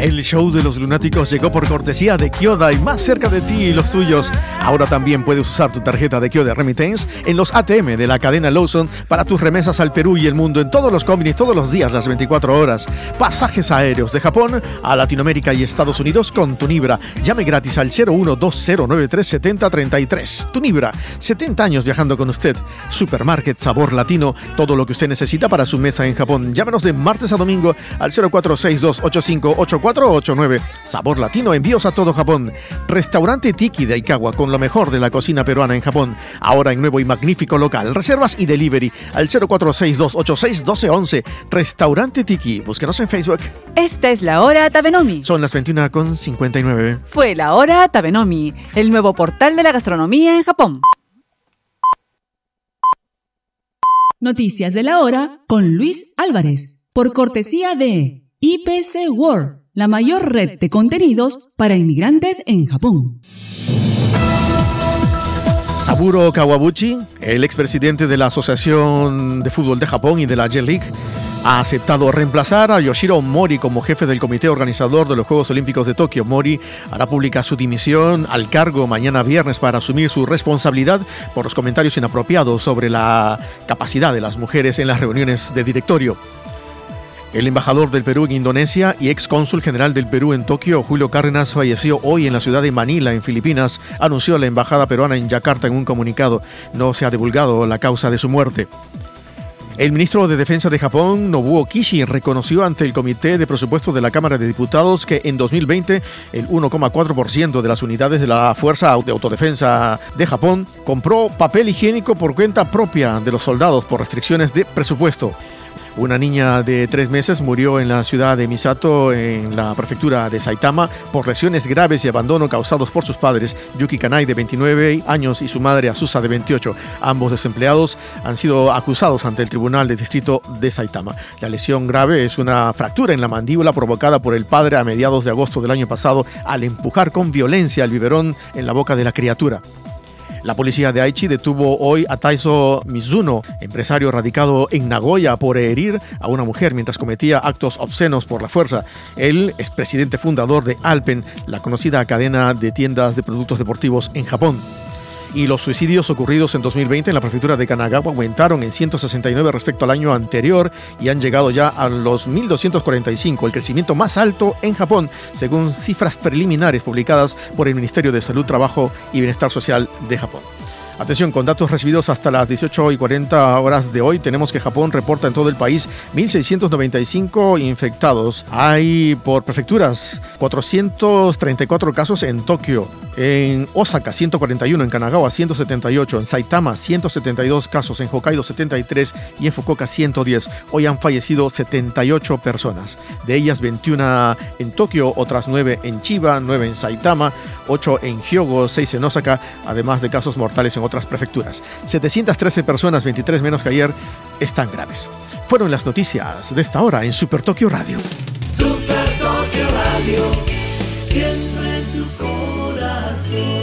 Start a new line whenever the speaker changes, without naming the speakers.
El show de los lunáticos llegó por cortesía de Kyoda y más cerca de ti y los tuyos. Ahora también puedes usar tu tarjeta de Kyoda Remittance en los ATM de la cadena Lawson para tus remesas al Perú y el mundo en todos los combis todos los días, las 24 horas. Pasajes aéreos de Japón a Latinoamérica y Estados Unidos con Tunibra. Llame gratis al 0120937033. Tunibra, 70 años viajando con usted. Supermarket Sabor Latino, todo lo que usted necesita para su mesa en Japón. Llámenos de martes a domingo al 0462858489. Sabor Latino, envíos a todo Japón. Restaurante Tiki de Aikawa, con lo mejor de la cocina peruana en Japón. Ahora en nuevo y magnífico local. Reservas y delivery al 0462861211. Restaurante Tiki. Búsquenos en Facebook.
Esta es la hora Tabenomi.
Son las 21:59.
Fue la hora Tabenomi, el nuevo portal de la gastronomía en Japón.
Noticias de la hora con Luis Álvarez, por cortesía de IPC World, la mayor red de contenidos para inmigrantes en Japón.
Saburo Kawabuchi, el expresidente de la Asociación de Fútbol de Japón y de la J-League, ha aceptado reemplazar a Yoshiro Mori como jefe del comité organizador de los Juegos Olímpicos de Tokio. Mori hará pública su dimisión al cargo mañana viernes para asumir su responsabilidad por los comentarios inapropiados sobre la capacidad de las mujeres en las reuniones de directorio. El embajador del Perú en Indonesia y ex cónsul general del Perú en Tokio, Julio Cárdenas, falleció hoy en la ciudad de Manila, en Filipinas, anunció la embajada peruana en Yakarta en un comunicado. No se ha divulgado la causa de su muerte. El ministro de Defensa de Japón, Nobuo Kishi, reconoció ante el Comité de Presupuesto de la Cámara de Diputados que en 2020 el 1,4% de las unidades de la Fuerza de Autodefensa de Japón compró papel higiénico por cuenta propia de los soldados por restricciones de presupuesto. Una niña de 3 meses murió en la ciudad de Misato, en la prefectura de Saitama, por lesiones graves y abandono causados por sus padres, Yuki Kanai, de 29 años, y su madre, Asusa, de 28. Ambos desempleados han sido acusados ante el Tribunal de Distrito de Saitama. La lesión grave es una fractura en la mandíbula provocada por el padre a mediados de agosto del año pasado al empujar con violencia el biberón en la boca de la criatura. La policía de Aichi detuvo hoy a Taiso Mizuno, empresario radicado en Nagoya, por herir a una mujer mientras cometía actos obscenos por la fuerza. Él es presidente fundador de Alpen, la conocida cadena de tiendas de productos deportivos en Japón. Y los suicidios ocurridos en 2020 en la prefectura de Kanagawa aumentaron en 169 respecto al año anterior y han llegado ya a los 1.245, el crecimiento más alto en Japón, según cifras preliminares publicadas por el Ministerio de Salud, Trabajo y Bienestar Social de Japón. Atención, con datos recibidos hasta las 18:40 horas de hoy, tenemos que Japón reporta en todo el país 1.695 infectados. Hay por prefecturas 434 casos en Tokio, en Osaka 141, en Kanagawa 178, en Saitama 172 casos, en Hokkaido 73 y en Fukuoka 110. Hoy han fallecido 78 personas, de ellas 21 en Tokio, otras 9 en Chiba, 9 en Saitama, 8 en Hyogo, 6 en Osaka, además de casos mortales en otras prefecturas. 713 personas, 23 menos que ayer, están graves. Fueron las noticias de esta hora en Super Tokio Radio.
Super Tokio Radio, siempre en tu corazón.